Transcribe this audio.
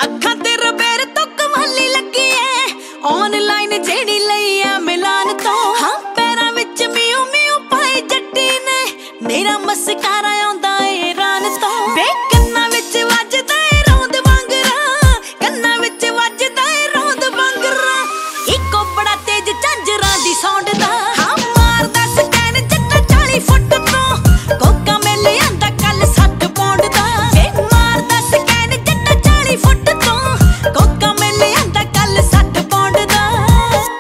ਅੱਖਾਂ ਤੇ ਰਬੇਰ ਤੋਂ ਕਮਾਲੀ ਲੱਗੀ ਐ ਆਨਲਾਈਨ ਜਿਹੜੀ ਲਈ ਆ ਮਿਲਾਨ ਤੋਂ ਹਾਂ ਪੈਰਾਂ ਵਿੱਚ ਮਿਊ ਮਿਊ ਪਾਏ ਜੱਟੀ ਨੇ ਮੇਰਾ ਮਸਕਾਰਾ